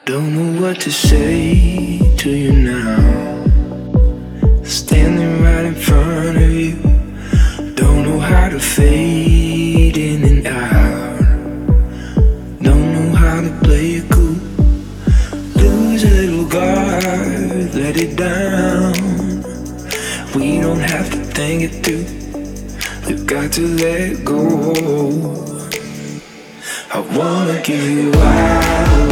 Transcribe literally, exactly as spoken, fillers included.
Don't know what to say to you now. Standing right in front of you. Don't know how to fade in and out. Don't know how to play it cool. Lose a little guard, let it down. We don't have to think it through. We've got to let go. I wanna give you out.